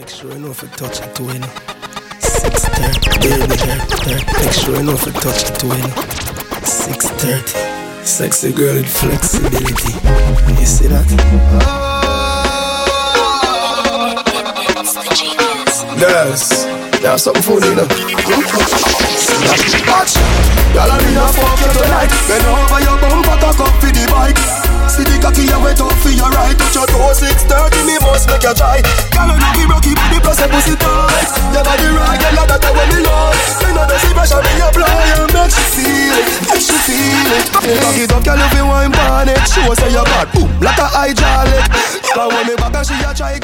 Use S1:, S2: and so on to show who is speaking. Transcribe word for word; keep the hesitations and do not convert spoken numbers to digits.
S1: Make sure you know if you touch it to win. six thirty, baby, thirty. Make sure you know if you touch it to win. six thirty. Sexy girl with flexibility. You see that? Girls, you have something for you, know. Watch! Y'all are in a fuck you tonight. Bend over your bumper, cock up for the bike. See the cocky you wet up for your right. Touch your toe, six thirty, me must make you try. Girl, you know be rocky body plus a pussy tight. Your body right, you know that I want me love. You know the see pressure when you apply. You make she feel it, make she feel it. Cock it up, girl, if you want panic. She will say you're bad, boom, like a hydraulic. But when me back and she a try